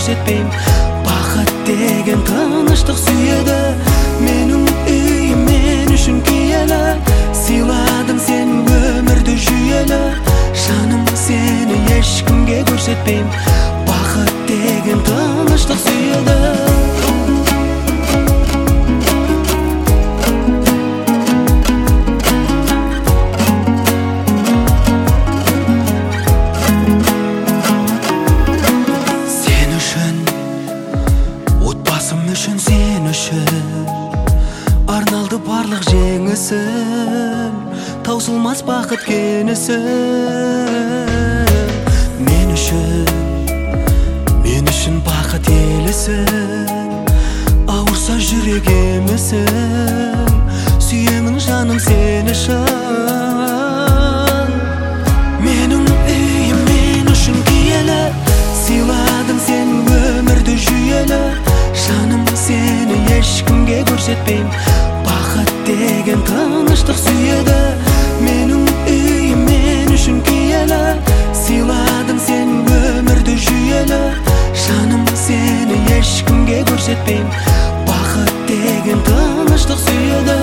көрсетпейм. Бақыт деген тыныштық сүйеді. Менің үйім мен үшін киелі. Сыйладың сен өмірді жүйелі. Жаным, сені ешкімге көрсетпейм. Бақыт деген тыныштық сүйеді. Үшін сен үшін арналды барлық жеңісім, таусылмас бақыт кенісім. Мен үшін бақыт елісің, ауырса жүрек емісің. Сүйемін жаным сен үшін. Менің үйім мен үшін киелі. Сыйладың сен өмірді жүйелі. Жаным, сені ешкімге көрсетпейм. Бақыт деген тыныштық сүйеді. Менің үйім мен үшін киелі. Сыйладың сен өмірді жүйелі. Жаным, сені ешкімге көрсетпейм. Бақыт деген тыныштық сүйеді.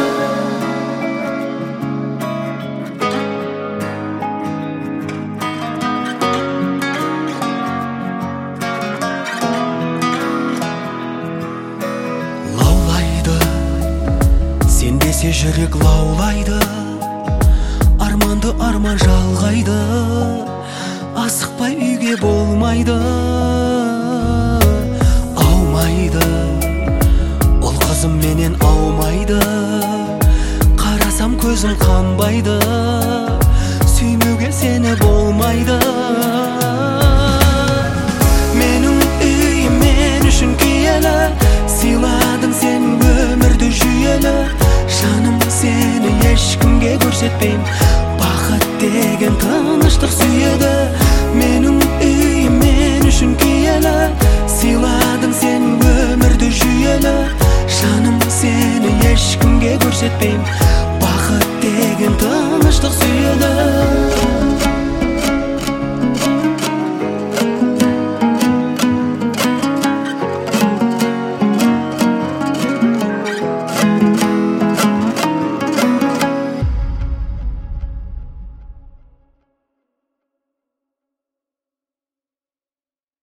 Сенбесе жүрек лаулайды, арманды арман жалғайды. Асықпай үйге болмайды, аумайды. Ол қызым менен аумайды. Қарасам көзім қанбайды, сүймеуге сені болмайды. Менің үйім мен үшін киелі. Сыйладың сен өмірді жүйелі. Жаным, сені ешкімге көрсетпейм. Бақыт деген тыныштық сүйеді. Менің үйім мен үшін киелі. Сыйладың сен өмірді жүйелі. Жаным, сені ешкімге көрсетпейм. Бақыт деген тыныштық сүйеді.